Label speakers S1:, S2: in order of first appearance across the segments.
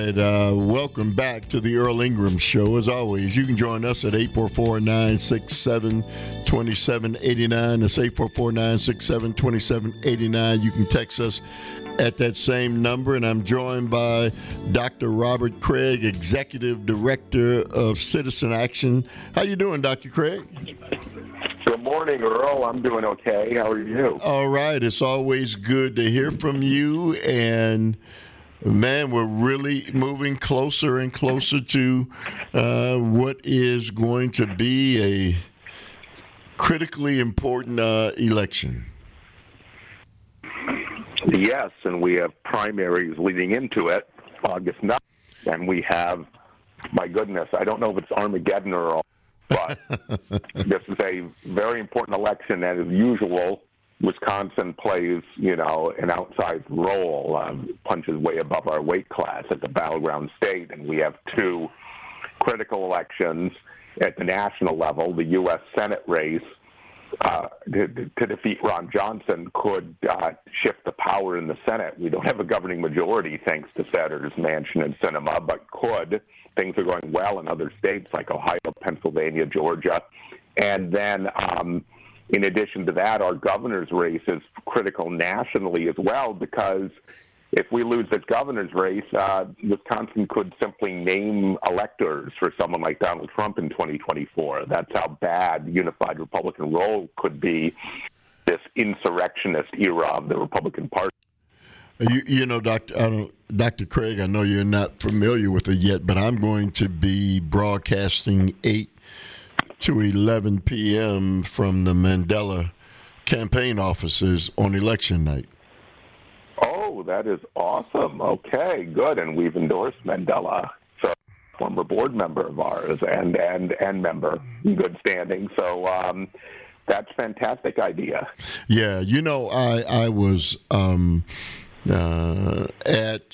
S1: right. Welcome back to the Earl Ingram Show. As always, you can join us at 844-967-2789. That's 844-967-2789. You can text us at that same number. And I'm joined by Dr. Robert Craig, Executive Director of Citizen Action. How you doing, Dr. Craig?
S2: Good morning, Earl. I'm doing okay. How are you?
S1: All right. It's always good to hear from you. And man, we're really moving closer and closer to what is going to be a critically important election.
S2: Yes, and we have primaries leading into it, August 9th. And we have, my goodness, I don't know if it's Armageddon or all, but this is a very important election. And as usual, Wisconsin plays, an outsized role, punches way above our weight class at the battleground state, and we have two critical elections at the national level. The U.S. Senate race to defeat Ron Johnson could shift the power in the Senate. We don't have a governing majority thanks to Senators Manchin and Sinema, but could. Things are going well in other states like Ohio, Pennsylvania, Georgia, and then in addition to that, our governor's race is critical nationally as well, because if we lose this governor's race, Wisconsin could simply name electors for someone like Donald Trump in 2024. That's how bad the unified Republican role could be, this insurrectionist era of the Republican Party.
S1: Dr. Craig, I know you're not familiar with it yet, but I'm going to be broadcasting 8 to 11 p.m. from the Mandela campaign offices on election night.
S2: Oh, that is awesome. Okay, good. And we've endorsed Mandela, so former board member of ours and member in good standing. So that's a fantastic idea.
S1: Yeah, I was at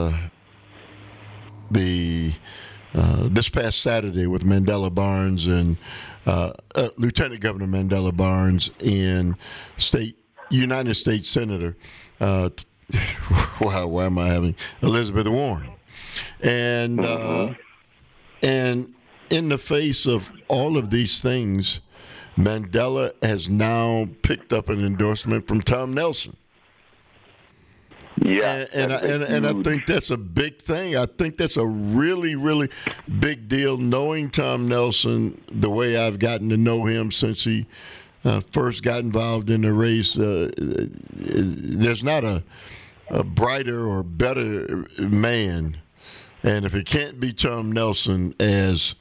S1: the this past Saturday with Mandela Barnes and Lieutenant Governor Mandela Barnes and United States Senator, why am I having Elizabeth Warren, and in the face of all of these things, Mandela has now picked up an endorsement from Tom Nelson.
S2: Yeah,
S1: and I think that's a big thing. I think that's a really, really big deal. Knowing Tom Nelson the way I've gotten to know him since he first got involved in the race, there's not a brighter or better man. And if it can't be Tom Nelson as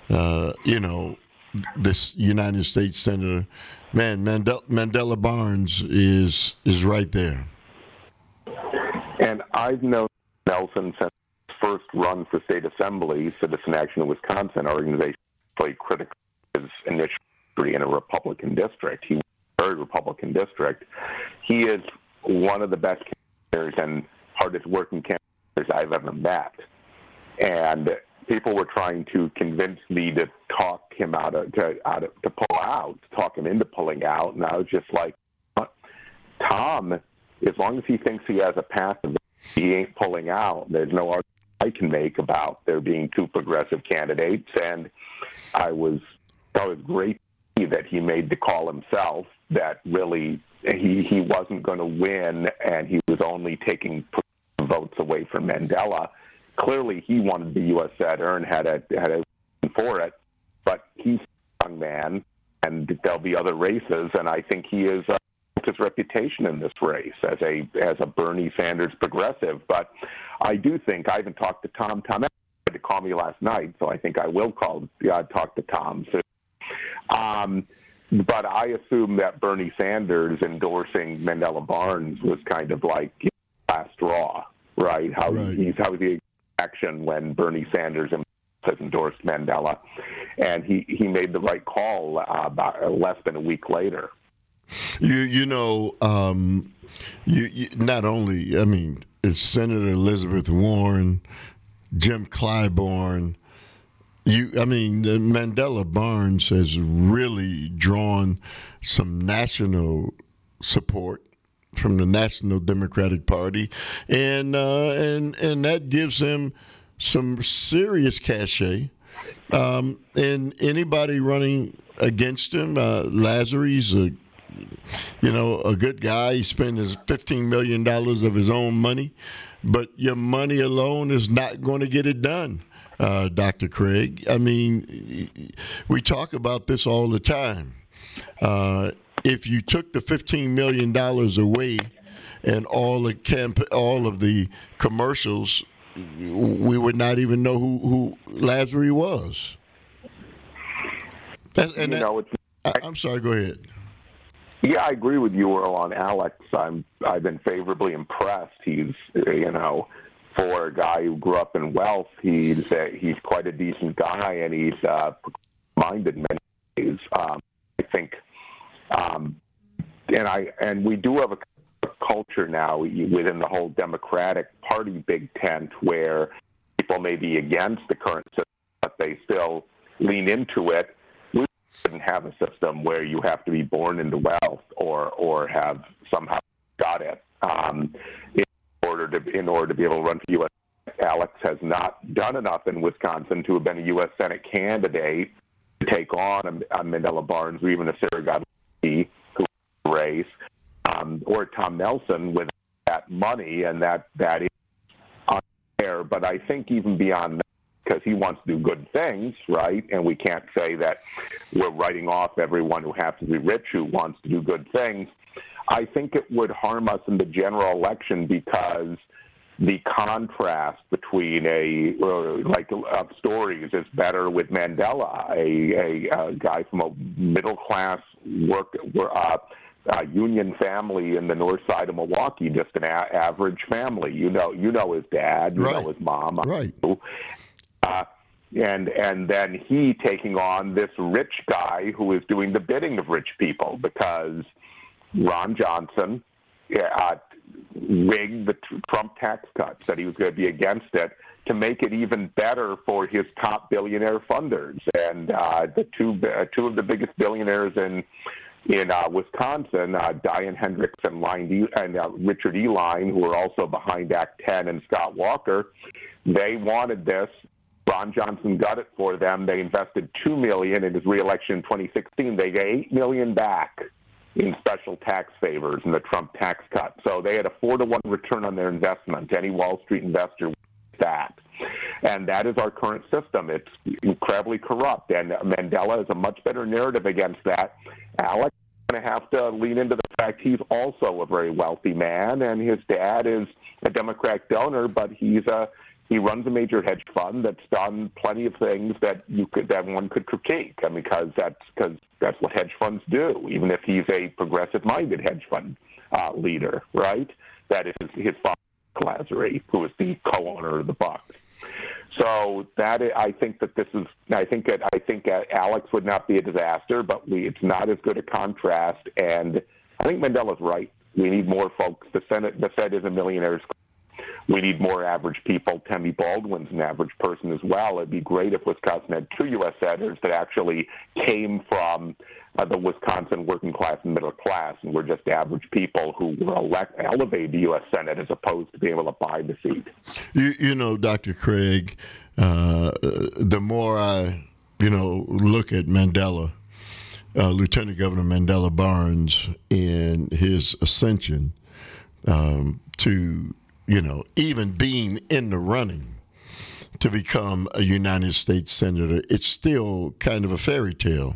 S1: this United States Senator, man, Mandela Barnes is right there.
S2: And I've known Nelson since his first run for state assembly, Citizen Action in Wisconsin, our organization played critical his initial in a Republican district. He was a very Republican district. He is one of the best campaigners and hardest working campaigners I've ever met. And people were trying to convince me to talk him to pull out, to talk him into pulling out. And I was just like, Tom, as long as he thinks he has a path, he ain't pulling out. There's no argument I can make about there being two progressive candidates. And I was great that he made the call himself that really he wasn't going to win, and he was only taking votes away from Mandela. Clearly, he wanted the U.S. Senator and had a for it, but he's a young man, and there'll be other races, and I think he is his reputation in this race as a Bernie Sanders progressive. But I do think I haven't talked to Tom. Tom tried to call me last night, so I think I will talk to Tom soon. But I assume that Bernie Sanders endorsing Mandela Barnes was kind of like last straw, right? How the action when Bernie Sanders has endorsed Mandela, and he made the right call about less than a week later.
S1: You not only, I mean, it's Senator Elizabeth Warren, Jim Clyburn. Mandela Barnes has really drawn some national support from the National Democratic Party, and that gives him some serious cachet. And anybody running against him, Lazzary's a good guy. He spent his $15 million of his own money, but your money alone is not going to get it done, Dr. Craig. I mean, we talk about this all the time. If you took the $15 million away and all of the commercials, we would not even know who Lazzary was. I'm sorry. Go ahead.
S2: Yeah, I agree with you, Earl, on Alex. I've been favorably impressed. He's, for a guy who grew up in wealth, he's quite a decent guy, and he's minded in many ways. I think, and we do have a culture now within the whole Democratic Party big tent where people may be against the current system, but they still lean into it. We shouldn't have a system where you have to be born into wealth or have somehow got it in order to be able to run for U.S. Alex has not done enough in Wisconsin to have been a U.S. Senate candidate to take on a Mandela Barnes or even a Sarah Godlewski who race. Or Tom Nelson with that money, and that is unfair. But I think even beyond that, because he wants to do good things, right? And we can't say that we're writing off everyone who happens to be rich who wants to do good things. I think it would harm us in the general election because the contrast between of stories is better with Mandela, a guy from a middle class union family in the north side of Milwaukee, just an average family. You know his dad, you know his mom,
S1: right?
S2: And then he taking on this rich guy who is doing the bidding of rich people because Ron Johnson rigged the Trump tax cuts, said he was going to be against it to make it even better for his top billionaire funders. And the two of the biggest billionaires in Wisconsin, Diane Hendricks and Richard E. Line, who are also behind Act 10, and Scott Walker, they wanted this. Ron Johnson got it for them. They invested $2 million in his reelection in 2016. They got $8 million back in special tax favors in the Trump tax cut. So they had a 4-to-1 return on their investment. Any Wall Street investor would that. And that is our current system. It's incredibly corrupt. And Mandela has a much better narrative against that. Alex is going to have to lean into the fact he's also a very wealthy man, and his dad is a Democratic donor, but he runs a major hedge fund that's done plenty of things that one could critique. I mean, because that's what hedge funds do. Even if he's a progressive-minded hedge fund leader, right? That is his father, Lazzary, who is the co-owner of the Bucks. So I think Alex would not be a disaster, but it's not as good a contrast. And I think Mandela's right. We need more folks. The Fed is a millionaire's club. We need more average people. Tammy Baldwin's an average person as well. It'd be great if Wisconsin had 2 U.S. senators that actually came from the Wisconsin working class and middle class, and were just average people who were elevated to U.S. Senate as opposed to being able to buy the seat.
S1: You know, Dr. Craig, the more I, look at Mandela, Lieutenant Governor Mandela Barnes, in his ascension to, even being in the running to become a United States Senator, it's still kind of a fairy tale.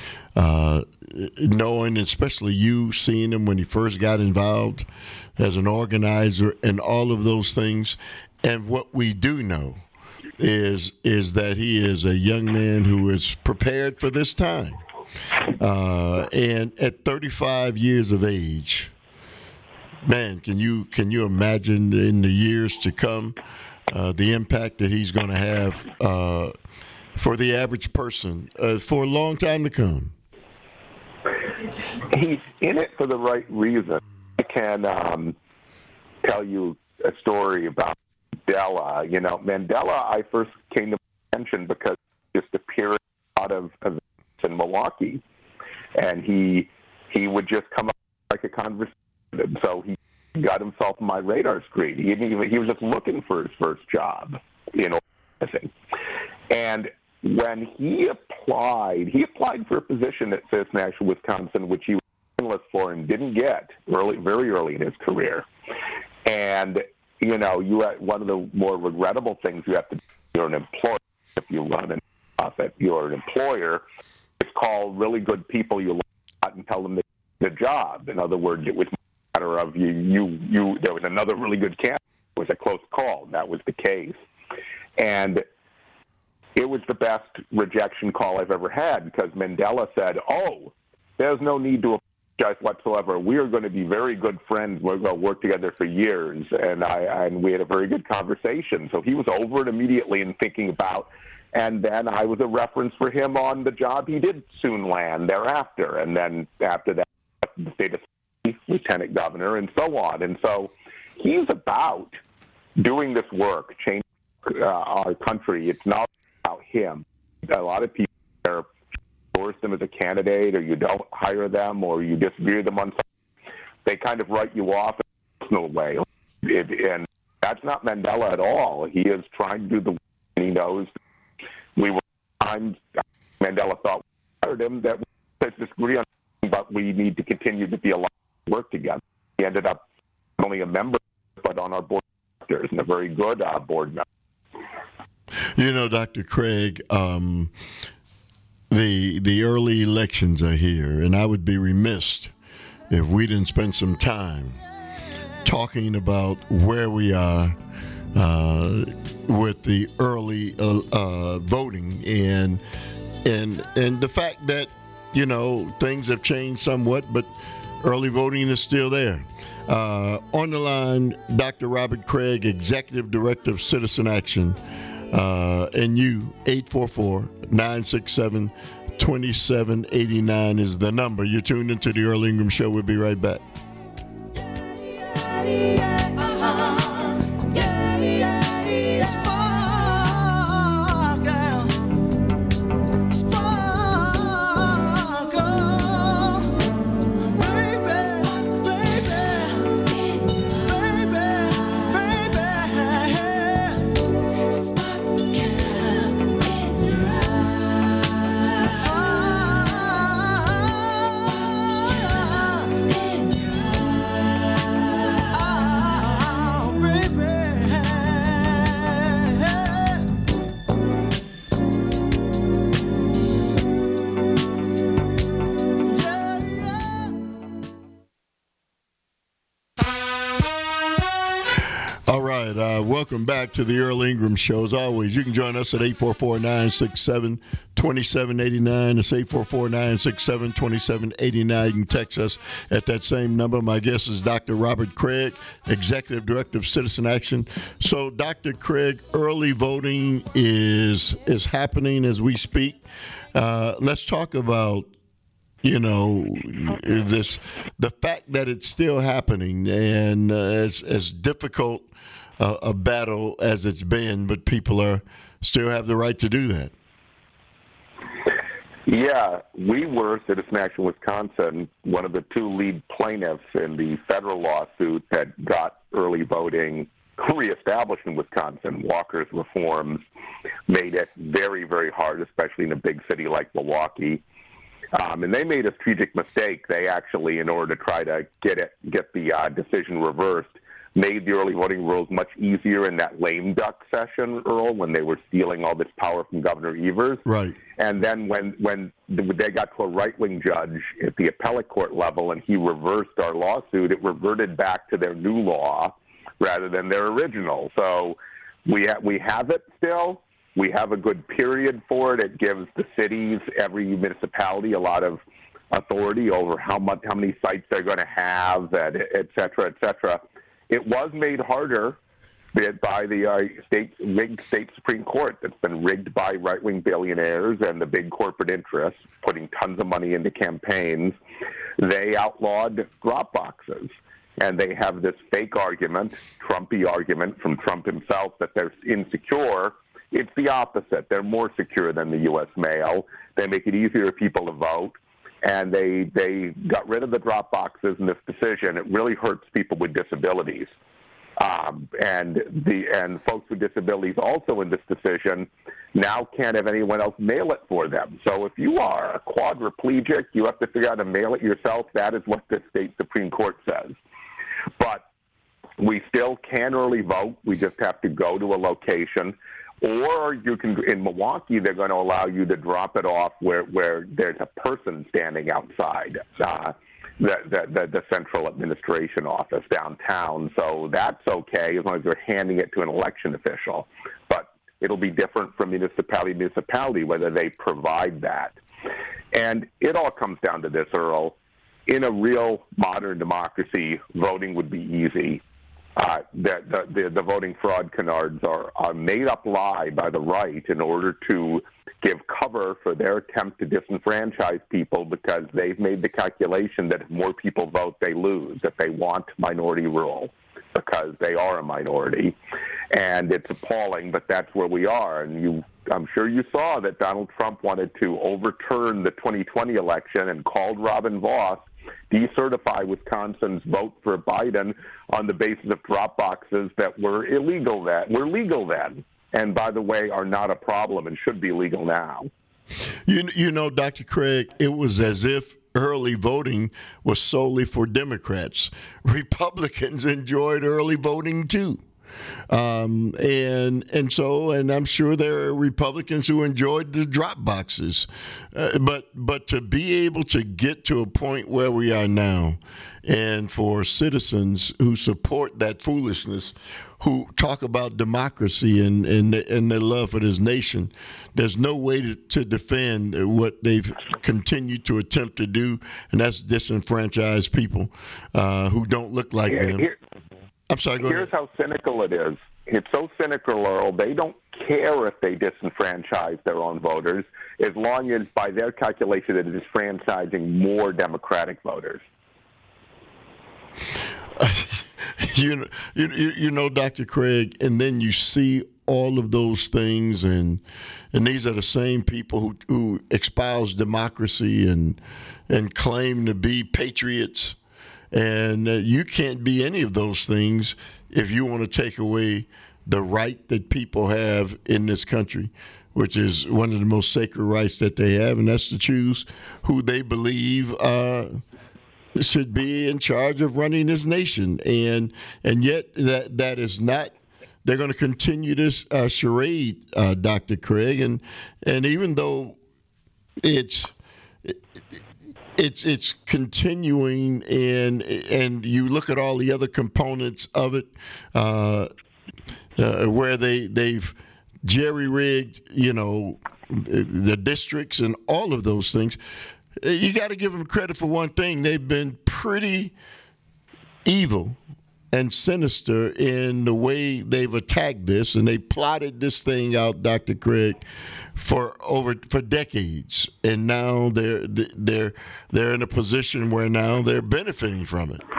S1: Knowing, especially you seeing him when he first got involved as an organizer and all of those things. And what we do know is that he is a young man who is prepared for this time. And at 35 years of age, man, can you imagine in the years to come the impact that he's going to have for the average person for a long time to come?
S2: He's in it for the right reason. I can tell you a story about Mandela. Mandela, I first came to attention because he just appeared out of events in Milwaukee, and he would just come up like a conversation. So he got himself on my radar screen. He was just looking for his first job in order And when he applied for a position at Citizen Action Wisconsin, which he was finalist for and didn't get very early in his career. And, one of the more regrettable things you have to do, you're an employer, if you run a nonprofit, you're an employer, it's call really good people you like and tell them they do the job. In other words, it was a matter of there was another really good candidate. It was a close call. That was the case. And it was the best rejection call I've ever had because Mandela said, there's no need to apologize whatsoever. We are going to be very good friends. We're going to work together for years. And we had a very good conversation. So he was over it immediately and thinking about, and then I was a reference for him on the job he did soon land thereafter. And then after that, the state of lieutenant governor and so on. And so he's about doing this work, changing our country. It's not about him. A lot of people endorse them as a candidate, or you don't hire them, or you disagree with them on something. They kind of write you off in a personal way. And that's not Mandela at all. He is trying to do the work, and he knows Mandela thought we hired him, that we disagree on something, but we need to continue to be aligned and work together. He ended up not only a member, but on our board of directors, and a very good board member.
S1: Dr. Craig, the early elections are here, and I would be remiss if we didn't spend some time talking about where we are with the early voting and the fact that things have changed somewhat, but early voting is still there. On the line, Dr. Robert Craig, Executive Director of Citizen Action. And you, 844-967-2789 is the number. You're tuned into the Earl Ingram Show. We'll be right back. Welcome back to the Earl Ingram Show. As always, you can join us at 844-967-2789. It's 844-967-2789. You can text us at that same number. My guest is Dr. Robert Craig, Executive Director of Citizen Action. So, Dr. Craig, early voting is happening as we speak. Let's talk about the fact that it's still happening, and as difficult a battle as it's been, but people still have the right to do that.
S2: Yeah, we were, Citizen Action Wisconsin, one of the two lead plaintiffs in the federal lawsuit that got early voting reestablished in Wisconsin. Walker's reforms made it very, very hard, especially in a big city like Milwaukee. And they made a strategic mistake. They actually, in order to try to get the decision reversed, made the early voting rules much easier in that lame duck session, Earl, when they were stealing all this power from Governor Evers.
S1: Right.
S2: And then when they got to a right-wing judge at the appellate court level and he reversed our lawsuit, it reverted back to their new law rather than their original. So we have it still. We have a good period for it. It gives the cities, every municipality, a lot of authority over how many sites they're going to have, et cetera, et cetera. It was made harder by the rigged state Supreme Court that's been rigged by right-wing billionaires and the big corporate interests, putting tons of money into campaigns. They outlawed drop boxes, and they have this fake argument, Trumpy argument from Trump himself, that they're insecure. It's the opposite. They're more secure than the U.S. mail. They make it easier for people to vote. And they got rid of the drop boxes in this decision. It really hurts people with disabilities. And folks with disabilities also in this decision now can't have anyone else mail it for them. So if you are a quadriplegic, you have to figure out how to mail it yourself. That is what the state Supreme Court says. But we still can early vote. We just have to go to a location. Or you can, in Milwaukee, they're going to allow you to drop it off where there's a person standing outside the central administration office downtown. So that's okay as long as they're handing it to an election official. But it'll be different from municipality to municipality whether they provide that. And it all comes down to this, Earl. In a real modern democracy, voting would be easy. The voting fraud canards are made up lie by the right in order to give cover for their attempt to disenfranchise people because they've made the calculation that if more people vote, they lose, that they want minority rule because they are a minority. And it's appalling, but that's where we are. And I'm sure you saw that Donald Trump wanted to overturn the 2020 election and called Robin Vos, decertify Wisconsin's vote for Biden on the basis of drop boxes that were illegal then, and by the way, are not a problem and should be legal now.
S1: You know, Dr. Craig, it was as if early voting was solely for Democrats. Republicans enjoyed early voting too. And I'm sure there are Republicans who enjoyed the drop boxes, but to be able to get to a point where we are now, and for citizens who support that foolishness, who talk about democracy and their love for this nation, there's no way to defend what they've continued to attempt to do, and that's disenfranchise people who don't look like them. I'm sorry, go
S2: Here's
S1: ahead.
S2: how cynical it is. It's so cynical, Earl, they don't care if they disenfranchise their own voters as long as, by their calculation, it is franchising more Democratic voters.
S1: You know, Dr. Craig, and then you see all of those things, and these are the same people who espouse democracy and claim to be patriots. And you can't be any of those things if you want to take away the right that people have in this country, which is one of the most sacred rights that they have, and that's to choose who they believe should be in charge of running this nation. And yet that is not. They're going to continue this charade, Dr. Craig, and even though it's continuing, and you look at all the other components of it, where they've jerry-rigged, the districts and all of those things. You got to give them credit for one thing. They've been pretty evil and sinister in the way they've attacked this, and they plotted this thing out, Dr. Craig, for decades, and now they're in a position where now they're benefiting from it.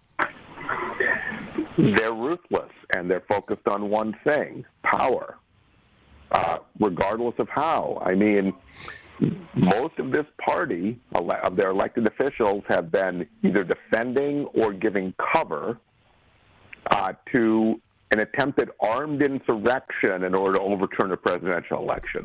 S2: They're ruthless, and they're focused on one thing: power, regardless of how. I mean, most of this party, of their elected officials, have been either defending or giving cover to an attempted armed insurrection in order to overturn a presidential election.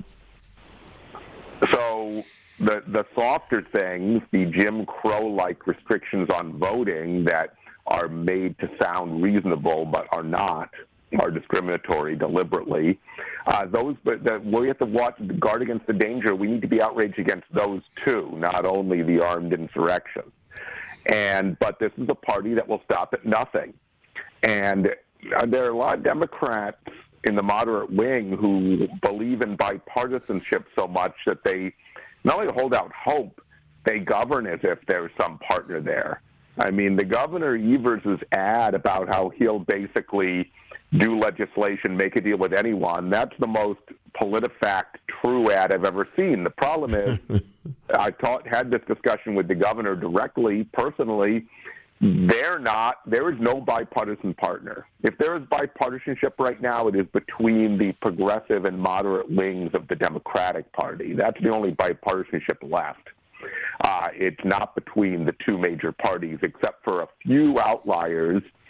S2: So the softer things, the Jim Crow-like restrictions on voting that are made to sound reasonable but are not, are discriminatory deliberetely, we have to guard against the danger. We need to be outraged against those too, not only the armed insurrection. But this is a party that will stop at nothing. And there are a lot of Democrats in the moderate wing who believe in bipartisanship so much that they not only hold out hope, they govern as if there's some partner there. I mean, the Governor Evers' ad about how he'll basically do legislation, make a deal with anyone, that's the most PolitiFact true ad I've ever seen. The problem is, had this discussion with the governor directly, personally. There is no bipartisan partner. If there is bipartisanship right now, it is between the progressive and moderate wings of the Democratic Party. That's the only bipartisanship left. It's not between the two major parties, except for a few outliers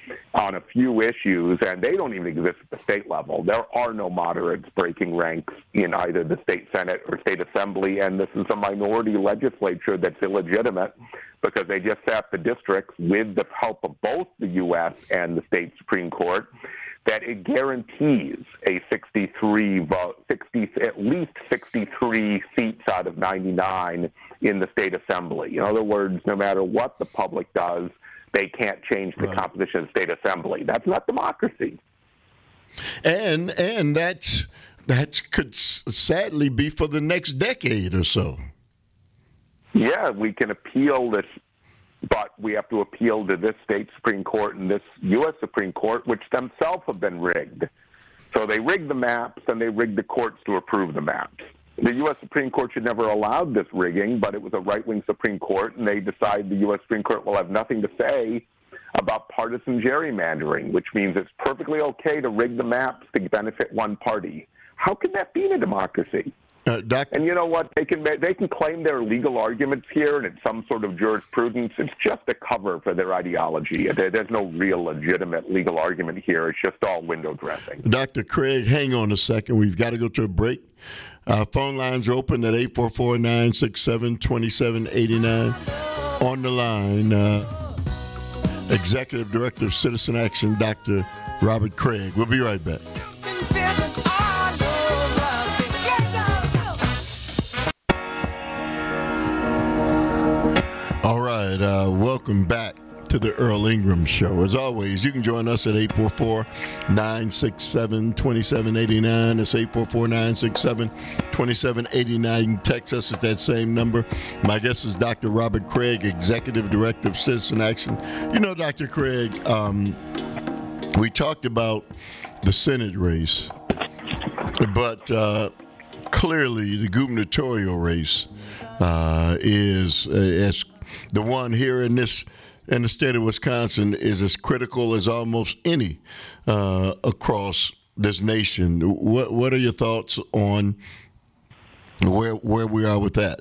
S2: on a few issues, and they don't even exist at the state level. There are no moderates breaking ranks in either the state Senate or state assembly, and this is a minority legislature that's illegitimate because they just sat the districts with the help of both the U.S. and the state Supreme Court, that it guarantees a 63 vote, at least 63 seats out of 99 in the state assembly. In other words, no matter what the public does, they can't change the composition of the state assembly. That's not democracy.
S1: And that could sadly be for the next decade or so.
S2: Yeah, we can appeal this, but we have to appeal to this state Supreme Court and this U.S. Supreme Court, which themselves have been rigged. So they rigged the maps and they rigged the courts to approve the maps. The U.S. Supreme Court should never allowed this rigging, but it was a right-wing Supreme Court, and they decide the U.S. Supreme Court will have nothing to say about partisan gerrymandering, which means it's perfectly okay to rig the maps to benefit one party. How can that be in a democracy? And you know what? They can claim their legal arguments here, and it's some sort of jurisprudence. It's just a cover for their ideology. There's no real legitimate legal argument here. It's just all window dressing.
S1: Dr. Craig, hang on a second. We've got to go to a break. Phone lines are open at 844-967-2789. On the line, Executive Director of Citizen Action, Dr. Robert Craig. We'll be right back. All right, welcome back to the Earl Ingram Show. As always, you can join us at 844-967-2789. It's 844-967-2789. You can text us at that same number. My guest is Dr. Robert Craig, Executive Director of Citizen Action. You know, Dr. Craig, we talked about the Senate race, but clearly the gubernatorial race is the one here in the state of Wisconsin is as critical as almost any across this nation. What are your thoughts on where we are with that?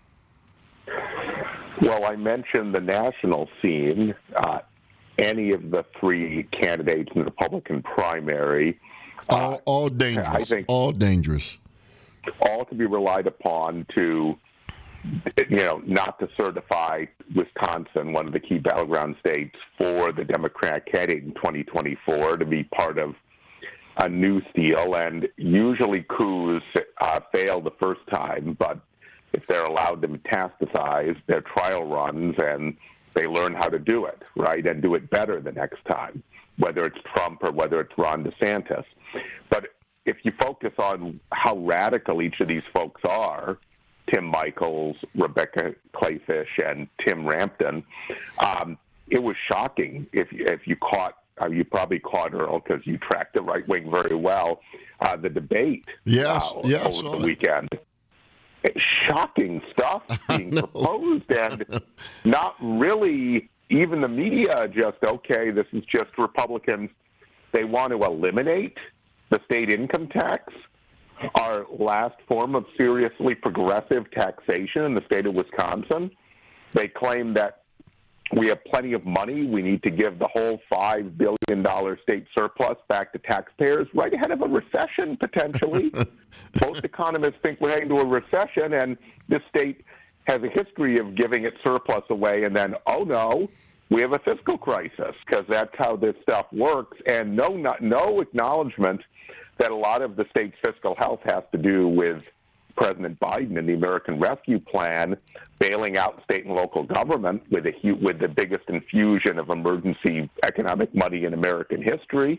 S2: Well, I mentioned the national scene. Any of the three candidates in the Republican primary,
S1: all dangerous.
S2: I think
S1: all dangerous.
S2: All to be relied upon to, not to certify Wisconsin, one of the key battleground states, for the Democratic candidate in 2024 to be part of a new deal. And usually coups fail the first time, but if they're allowed to metastasize, their trial runs and they learn how to do it, right, and do it better the next time, whether it's Trump or whether it's Ron DeSantis. But if you focus on how radical each of these folks are, Tim Michels, Rebecca Kleefisch, and Tim Rampton, it was shocking. If you caught, you probably caught, Earl, because you tracked the right wing very well, the debate over the weekend. Shocking stuff being proposed, and not really even the media just, okay, this is just Republicans. They want to eliminate the state income tax, our last form of seriously progressive taxation in the state of Wisconsin. They claim that we have plenty of money. We need to give the whole $5 billion state surplus back to taxpayers right ahead of a recession, potentially. Most economists think we're heading to a recession, and this state has a history of giving its surplus away, and then, oh, no, we have a fiscal crisis, because that's how this stuff works, and no acknowledgement that a lot of the state's fiscal health has to do with President Biden and the American Rescue Plan bailing out state and local government with the biggest infusion of emergency economic money in American history.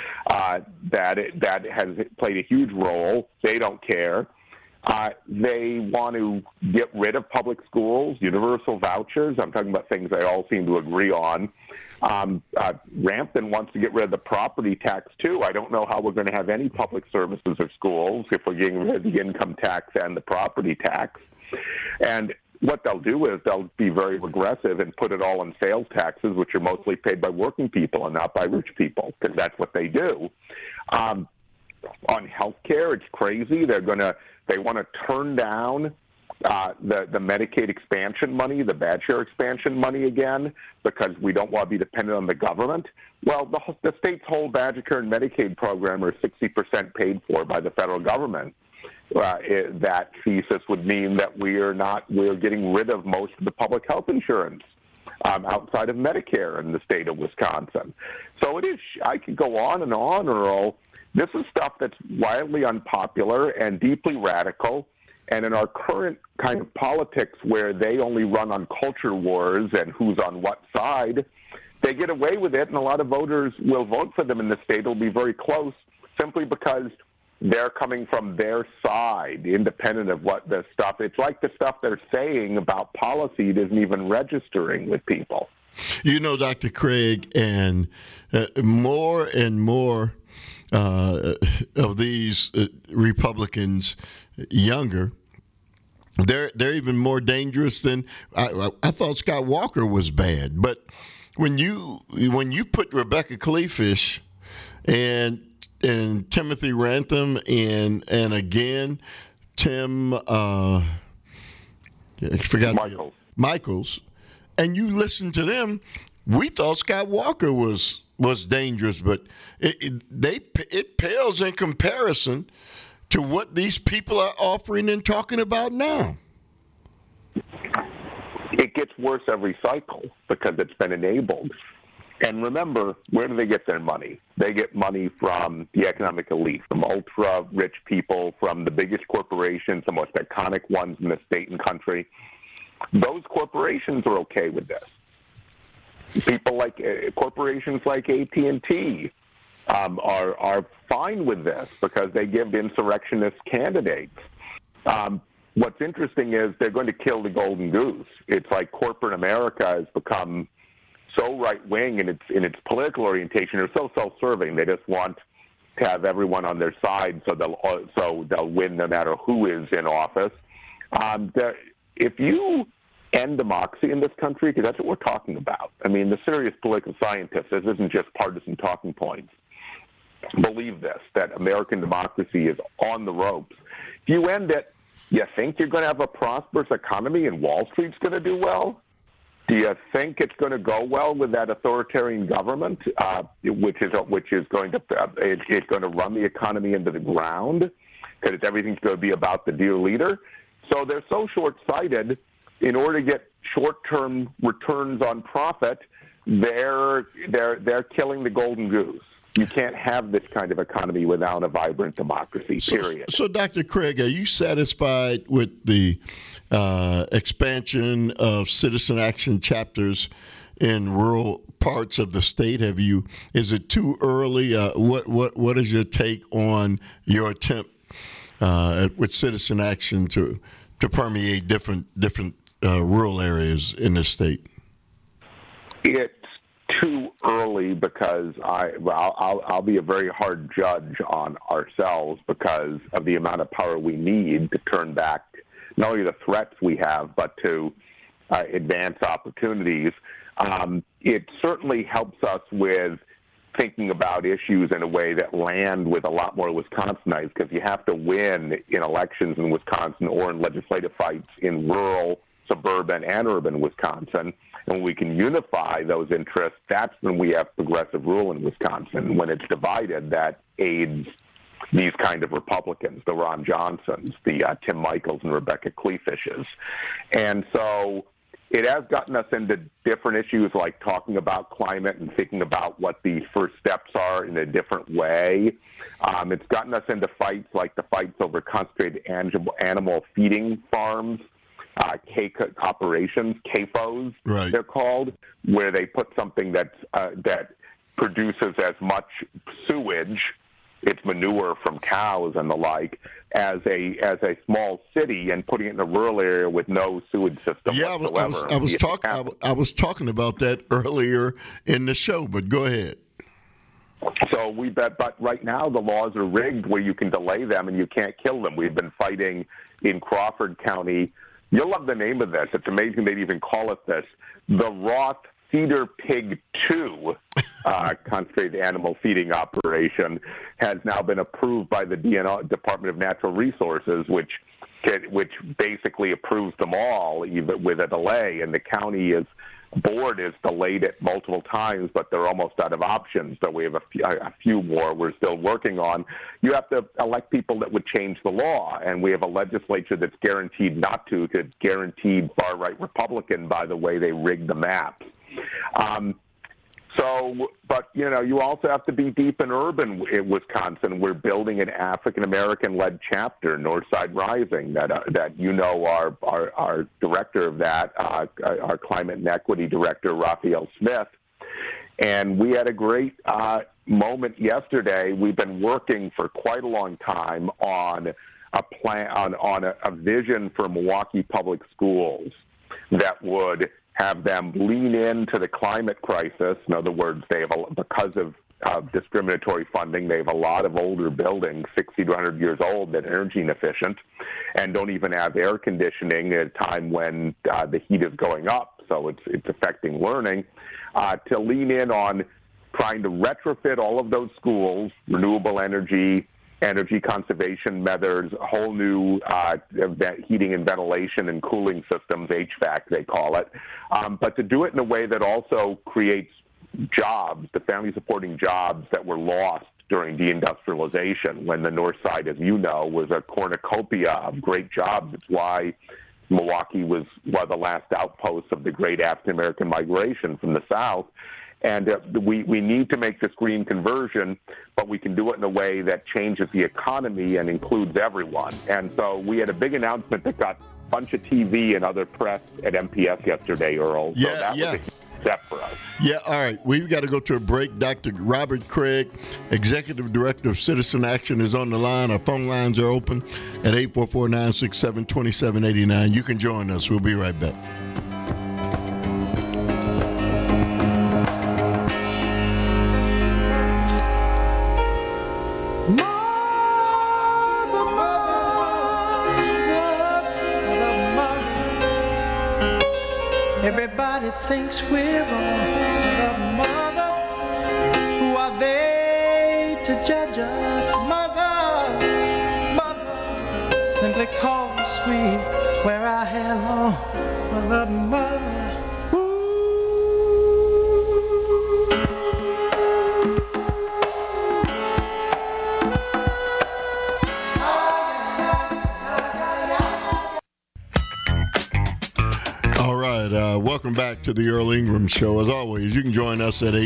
S2: That has played a huge role. They don't care. They want to get rid of public schools, universal vouchers. I'm talking about things they all seem to agree on. Rampton wants to get rid of the property tax, too. I don't know how we're going to have any public services or schools if we're getting rid of the income tax and the property tax. And what they'll do is they'll be very regressive and put it all in sales taxes, which are mostly paid by working people and not by rich people, because that's what they do. On health care, it's crazy. They want to turn down the Medicaid expansion money, the bad share expansion money again, because we don't want to be dependent on the government. Well, the state's whole Badger Care and Medicaid program are 60% paid for by the federal government. That thesis would mean that we're getting rid of most of the public health insurance outside of Medicare in the state of Wisconsin. So it is. I could go on and on, Earl. This is stuff that's wildly unpopular and deeply radical. And in our current kind of politics where they only run on culture wars and who's on what side, they get away with it, and a lot of voters will vote for them in the state. It'll be very close simply because they're coming from their side, independent of what the stuff. It's like the stuff they're saying about policy isn't even registering with people.
S1: You know, Dr. Craig, and more of these Republicans, younger, they're even more dangerous than I thought. Scott Walker was bad, but when you put Rebecca Kleefisch and Timothy Rantham and again Tim Michaels, and you listen to them, we thought Scott Walker was dangerous, but it pales in comparison to what these people are offering and talking about now.
S2: It gets worse every cycle because it's been enabled. And remember, where do they get their money? They get money from the economic elite, from ultra-rich people, from the biggest corporations, the most iconic ones in the state and country. Those corporations are okay with this. People like corporations like AT&T are fine with this because they give insurrectionist candidates. What's interesting is they're going to kill the golden goose. It's like corporate America has become so right-wing in its political orientation. They're so self-serving. They just want to have everyone on their side, so they'll win no matter who is in office. If you end democracy in this country, because that's what we're talking about. I mean, the serious political scientists, this isn't just partisan talking points, believe this, that American democracy is on the ropes. If you end it, you think you're going to have a prosperous economy and Wall Street's going to do well? Do you think it's going to go well with that authoritarian government, which is going to run the economy into the ground because everything's going to be about the dear leader? So they're so short-sighted. In order to get short-term returns on profit, they're killing the golden goose. You can't have this kind of economy without a vibrant democracy, period.
S1: So Dr. Craig, are you satisfied with the expansion of citizen action chapters in rural parts of the state? Is it too early? What is your take on your attempt with citizen action to permeate different rural areas in the state?
S2: It's too early because I'll be a very hard judge on ourselves because of the amount of power we need to turn back not only the threats we have, but to advance opportunities. It certainly helps us with thinking about issues in a way that land with a lot more Wisconsinites, because you have to win in elections in Wisconsin or in legislative fights in rural, suburban, and urban Wisconsin. And when we can unify those interests, that's when we have progressive rule in Wisconsin. When it's divided, that aids these kind of Republicans, the Ron Johnsons, the Tim Michaels and Rebecca Kleefisches. And so it has gotten us into different issues like talking about climate and thinking about what the first steps are in a different way. It's gotten us into fights like the fights over concentrated animal feeding farms, operations, CAFOs, right, they're called, where they put something that produces as much sewage, it's manure from cows and the like, as a small city, and putting it in a rural area with no sewage system whatsoever.
S1: I was talking about that earlier in the show, but go ahead.
S2: So but right now the laws are rigged where you can delay them and you can't kill them. We've been fighting in Crawford County. You'll love the name of this. It's amazing they'd even call it this. The Roth Feeder Pig 2 concentrated animal feeding operation has now been approved by the Department of Natural Resources, which which basically approves them all, even with a delay, and the county board is delayed it multiple times, but they're almost out of options. So we have a few more we're still working on. You have to elect people that would change the law, and we have a legislature that's guaranteed not to. It's guaranteed far-right Republican by the way they rigged the maps. But you also have to be deep and urban in Wisconsin. We're building an African-American-led chapter, Northside Rising, that our director of that, our climate and equity director, Raphael Smith. And we had a great moment yesterday. We've been working for quite a long time on a plan, on a vision for Milwaukee Public Schools that would have them lean into the climate crisis. In other words, because of discriminatory funding, they have a lot of older buildings, 60 to 100 years old, that are energy inefficient and don't even have air conditioning at a time when the heat is going up, so it's affecting learning, to lean in on trying to retrofit all of those schools, renewable energy conservation methods, whole new heating and ventilation and cooling systems, HVAC they call it, but to do it in a way that also creates jobs, the family-supporting jobs that were lost during deindustrialization when the North Side, as you know, was a cornucopia of great jobs. It's why Milwaukee was one of the last outposts of the great African-American migration from the South. And we need to make this green conversion, but we can do it in a way that changes the economy and includes everyone. And so we had a big announcement that got a bunch of TV and other press at MPS yesterday, Earl. So that was a huge step for us.
S1: Yeah, all right. We've got to go to a break. Dr. Robert Craig, Executive Director of Citizen Action, is on the line. Our phone lines are open at 844-967-2789. You can join us. We'll be right back.
S3: Everybody thinks we're wrong, but mother, who are they to judge us? Mother, simply cause we wear our hair long. Mother,
S1: welcome back to the Earl Ingram Show. As always, you can join us at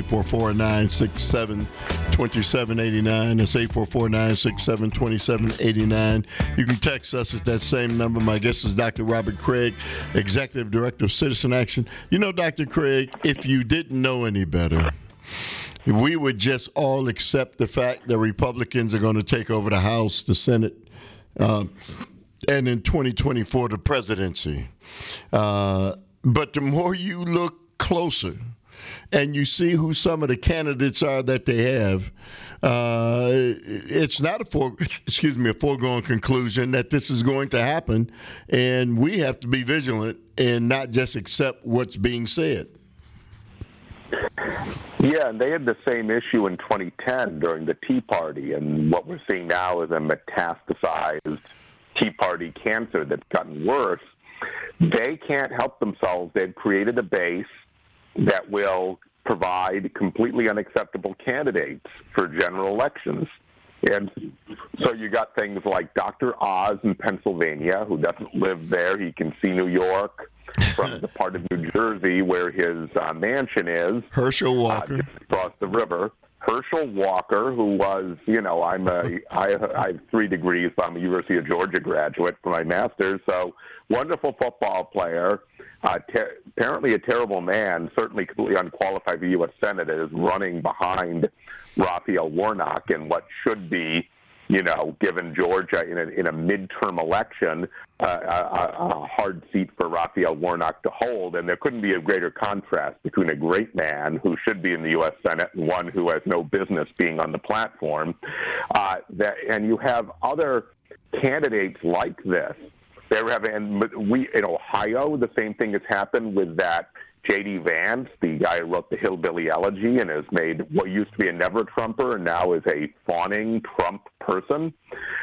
S1: 844-967-2789. That's 844-967-2789. You can text us at that same number. My guest is Dr. Robert Craig, Executive Director of Citizen Action. You know, Dr. Craig, if you didn't know any better, we would just all accept the fact that Republicans are going to take over the House, the Senate, and in 2024, the presidency. But the more you look closer and you see who some of the candidates are that they have, it's not a foregone conclusion that this is going to happen, and we have to be vigilant and not just accept what's being said.
S2: Yeah, and they had the same issue in 2010 during the Tea Party, and what we're seeing now is a metastasized Tea Party cancer that's gotten worse. They can't help themselves. They've created a base that will provide completely unacceptable candidates for general elections. And so you got things like Dr. Oz in Pennsylvania, who doesn't live there. He can see New York from the part of New Jersey where his mansion is.
S1: Herschel Walker.
S2: Just across the river. Herschel Walker, who was, I have 3 degrees, but I'm a University of Georgia graduate for my master's, so wonderful football player, apparently a terrible man, certainly completely unqualified for the U.S. Senate, is running behind Raphael Warnock in what should be, given Georgia in a midterm election, a hard seat for Raphael Warnock to hold. And there couldn't be a greater contrast between a great man who should be in the U.S. Senate and one who has no business being on the platform. And you have other candidates like this. In Ohio, the same thing has happened with that J.D. Vance, the guy who wrote the Hillbilly Elegy and has made what used to be a never-Trumper and now is a fawning Trump person.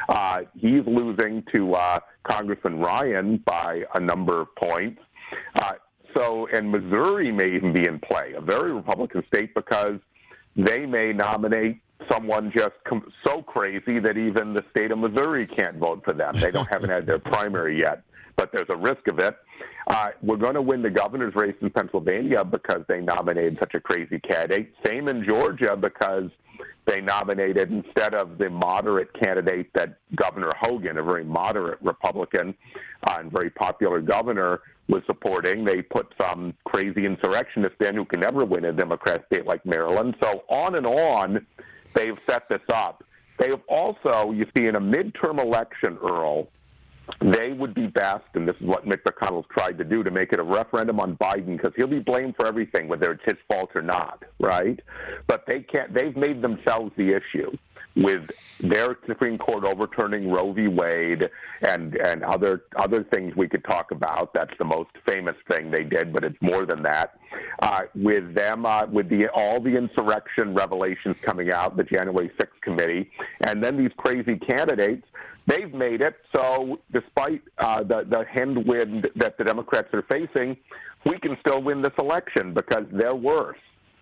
S2: He's losing to Congressman Ryan by a number of points. And Missouri may even be in play, a very Republican state, because they may nominate someone just so crazy that even the state of Missouri can't vote for them. They haven't had their primary yet, but there's a risk of it. We're going to win the governor's race in Pennsylvania because they nominated such a crazy candidate. Same in Georgia because they nominated, instead of the moderate candidate that Governor Hogan, a very moderate Republican and very popular governor, was supporting, they put some crazy insurrectionist in who can never win a Democrat state like Maryland. So on and on, they've set this up. They have also, you see, in a midterm election, Earl, they would be best, and this is what Mitch McConnell's tried to do, to make it a referendum on Biden, because he'll be blamed for everything, whether it's his fault or not, right? But they've made themselves the issue with their Supreme Court overturning Roe v. Wade and other things we could talk about. That's the most famous thing they did, but it's more than that. With them, with all the insurrection revelations coming out, the January 6th committee, and then these crazy candidates, they've made it so despite the headwind that the Democrats are facing, we can still win this election because they're worse.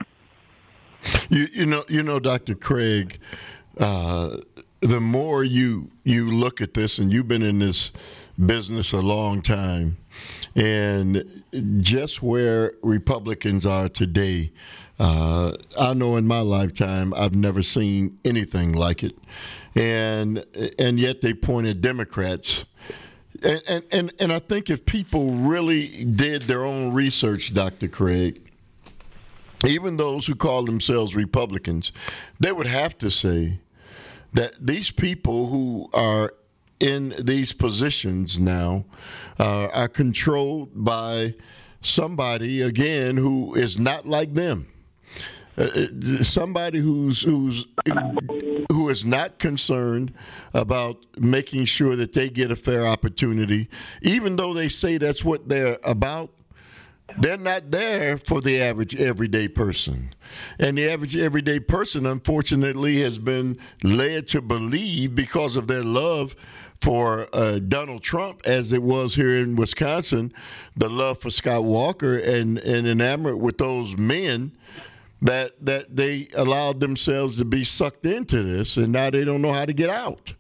S1: You know, Dr. Craig, the more you look at this, and you've been in this business a long time, and just where Republicans are today, I know in my lifetime I've never seen anything like it, and yet they pointed Democrats. And I think if people really did their own research, Dr. Craig, even those who call themselves Republicans, they would have to say that these people who are in these positions now are controlled by somebody, again, who is not like them. Somebody who is not concerned about making sure that they get a fair opportunity, even though they say that's what they're about. They're not there for the average everyday person. And the average everyday person, unfortunately, has been led to believe, because of their love for Donald Trump, as it was here in Wisconsin, the love for Scott Walker, and enamored with those men, that they allowed themselves to be sucked into this, and now they don't know how to get out.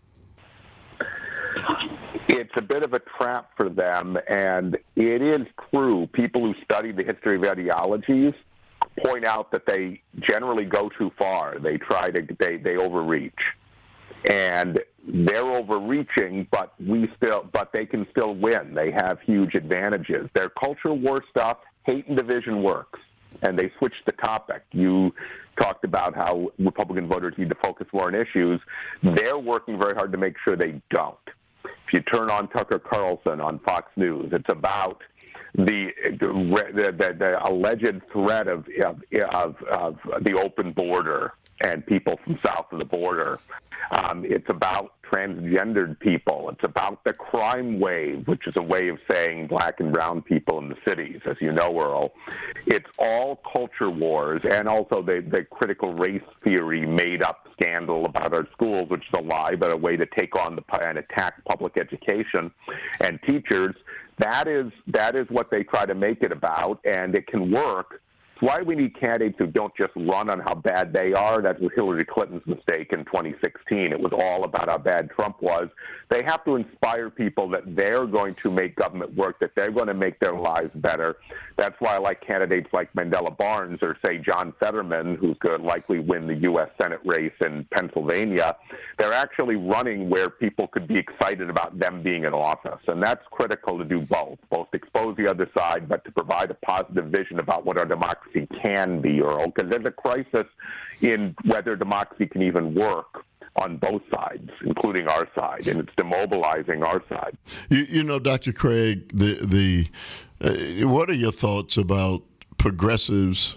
S2: It's a bit of a trap for them, and it is true. People who study the history of ideologies point out that they generally go too far. They they overreach, and they're overreaching, but they can still win. They have huge advantages. Their culture war stuff, hate and division works, and they switched the topic. You talked about how Republican voters need to focus more on issues. They're working very hard to make sure they don't. If you turn on Tucker Carlson on Fox News, it's about the alleged threat of the open border and people from south of the border. It's about transgendered people. It's about the crime wave, which is a way of saying black and brown people in the cities, as you know, Earl. It's all culture wars, and also the critical race theory made-up scandal about our schools, which is a lie, but a way to take on and attack public education and teachers. That is what they try to make it about, and it can work. It's why we need candidates who don't just run on how bad they are. That was Hillary Clinton's mistake in 2016. It was all about how bad Trump was. They have to inspire people that they're going to make government work, that they're going to make their lives better. That's why I like candidates like Mandela Barnes or, say, John Fetterman, who's going to likely win the U.S. Senate race in Pennsylvania. They're actually running where people could be excited about them being in office, and that's critical to do both expose the other side, but to provide a positive vision about what our democracy can be, Earl, because there's a crisis in whether democracy can even work on both sides, including our side, and it's demobilizing our side.
S1: You know, Dr. Craig, what are your thoughts about progressives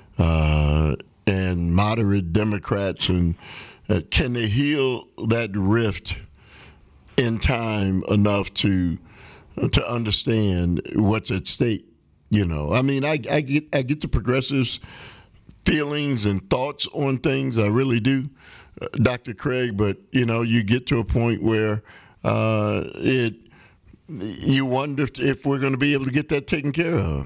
S1: and moderate Democrats, and can they heal that rift in time enough to understand what's at stake? You know, I mean, I get the progressives' feelings and thoughts on things. I really do. Dr. Craig, but you get to a point where you wonder if we're going to be able to get that taken care of.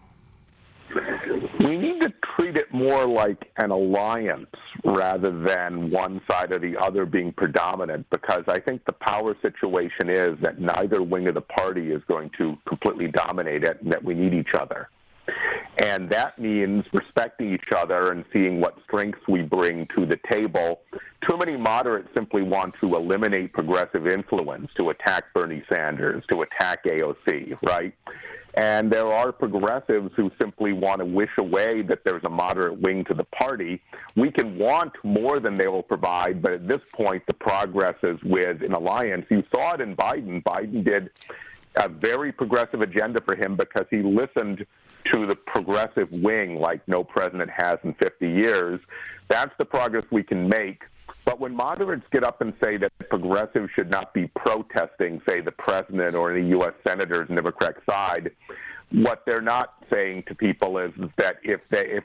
S2: We need to treat it more like an alliance rather than one side or the other being predominant, because I think the power situation is that neither wing of the party is going to completely dominate it, and that we need each other. And that means respecting each other and seeing what strengths we bring to the table. Too many moderates simply want to eliminate progressive influence, to attack Bernie Sanders, to attack AOC, right? And there are progressives who simply want to wish away that there's a moderate wing to the party. We can want more than they will provide, but at this point, the progress is with an alliance. You saw it in Biden. Biden did a very progressive agenda for him because he listened to the progressive wing like no president has in 50 years. That's the progress we can make. But when moderates get up and say that progressives should not be protesting, say, the president or any U.S. senators on the Democrat side, what they're not saying to people is that if the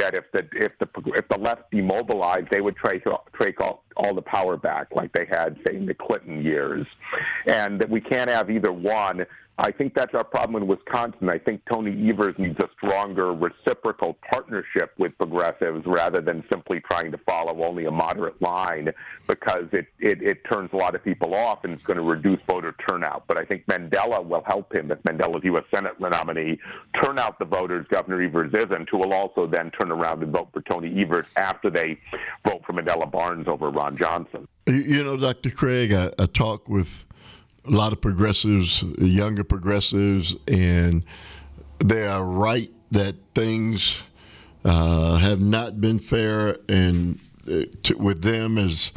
S2: left demobilized, they would take all the power back, like they had, say, in the Clinton years, and that we can't have either one. I think that's our problem in Wisconsin. I think Tony Evers needs a stronger reciprocal partnership with progressives rather than simply trying to follow only a moderate line, because it turns a lot of people off and it's going to reduce voter turnout. But I think Mandela will help him, if Mandela's U.S. Senate nominee, turn out the voters Governor Evers isn't, who will also then turn around and vote for Tony Evers after they vote for Mandela Barnes over Ron Johnson.
S1: Dr. Craig, I talk with a lot of progressives, younger progressives, and they are right that things have not been fair and with them as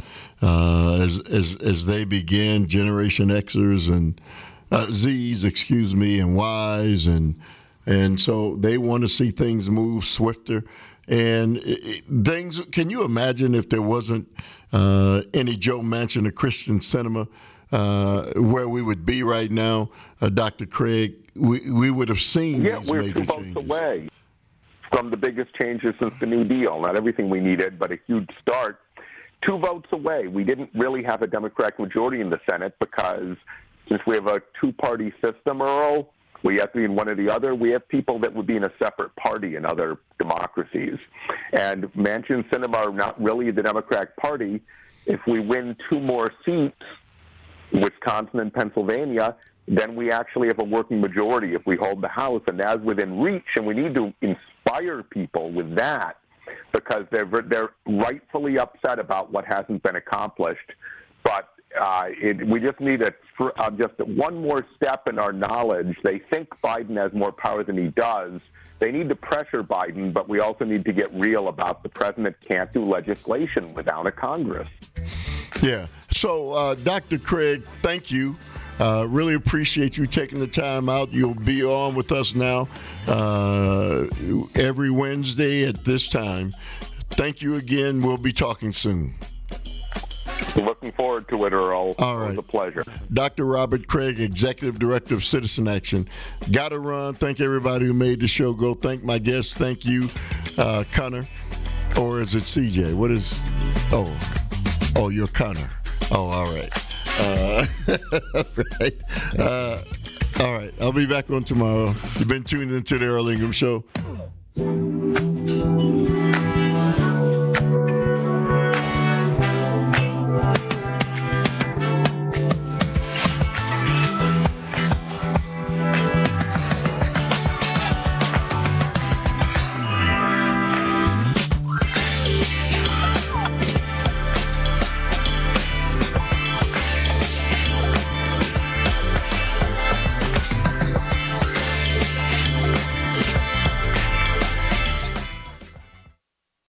S1: they begin Generation Xers and Zs, and Ys, and so they want to see things move swifter. And things. Can you imagine if there wasn't any Joe Manchin or Christian Sinema? Where we would be right now, Dr. Craig, we would have seen these
S2: we're
S1: major
S2: 2 votes
S1: changes
S2: away from the biggest changes since the New Deal. Not everything we needed, but a huge start. 2 votes away. We didn't really have a Democratic majority in the Senate because since we have a 2-party system, Earl, we have to be in one or the other. We have people that would be in a separate party in other democracies. And Manchin and Sinema are not really the Democratic Party. If we win 2 more seats, Wisconsin and Pennsylvania, then we actually have a working majority if we hold the House, and that's within reach, and we need to inspire people with that because they're rightfully upset about what hasn't been accomplished. But we just need just one more step in our knowledge. They think Biden has more power than he does. They need to pressure Biden, but we also need to get real about the president can't do legislation without a Congress.
S1: Yeah. So, Dr. Craig, thank you. Really appreciate you taking the time out. You'll be on with us now every Wednesday at this time. Thank you again. We'll be talking soon.
S2: Looking forward to it, Earl.
S1: All right.
S2: It was a pleasure.
S1: Dr. Robert Craig, Executive Director of Citizen Action. Got to run. Thank everybody who made the show go. Thank my guests. Thank you, Connor. Or is it CJ? What is... Oh, you're Connor. Oh, all right. Right. All right. I'll be back on tomorrow. You've been tuned into the Earl Ingham Show.